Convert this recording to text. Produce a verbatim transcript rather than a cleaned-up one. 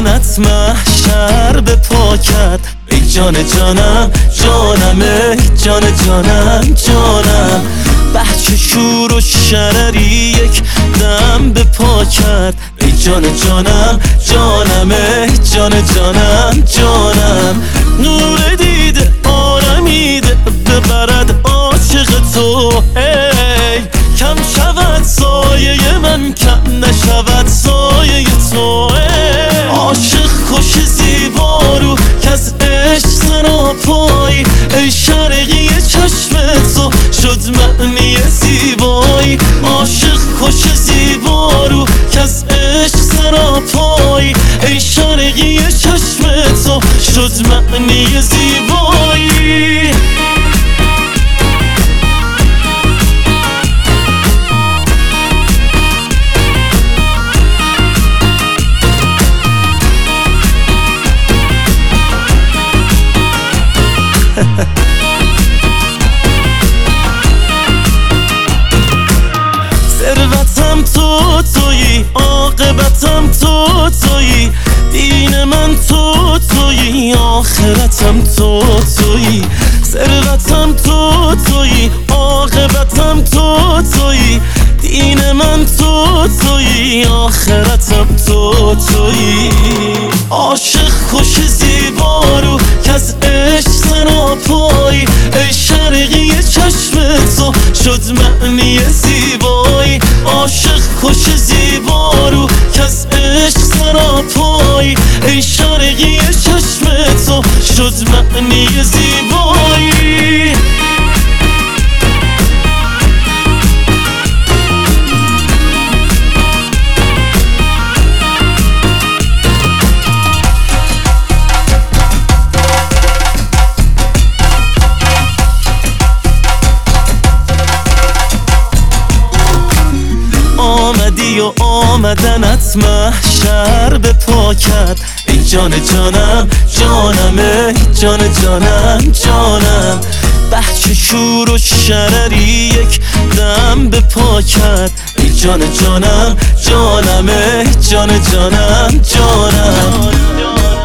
آمدنت محشر به پا کرد. ای جان جانم جانم، ای جان جانم جانم. بچه شور و شرری یک دم به پا کرد. ای جان جانم جانم، ای جان جانم جانم. نور دیده آرمیده ببرد عاشق تو. ای کم شود سایه من، کم نشود سایه تو. ای عاشق خوش زیبا رو که از عشق سراپایی. ای شرقی چشم تو شد معنی زیبایی. عاشق خوش زیبا رو که از عشق سراپایی. ای شرقی چشم تو شد معنی زیبایی. ثروتم تو تویی، عاقبتم تو تویی. دین من تو تویی، آخرتم تو تویی. ثروتم تو تویی، عاقبتم تو تویی. دین من تو تویی، آخرتم تو تویی. عاشق خوش زیبا رو که از عشق سراپایی. ای شرقی چشم تو شد معنی زیبایی. عاشق خوش زیبا رو که از عشق سراپایی. ای شرقی چشم تو شد معنی زیبایی. آمدی و آمدنت محشر به پا کرد. ای جان جانم جانم، ای جان جانم جانم. بچه شور و شرری یک دم به پا کرد. ای جان جانم جانم، ای جان جانم جانم.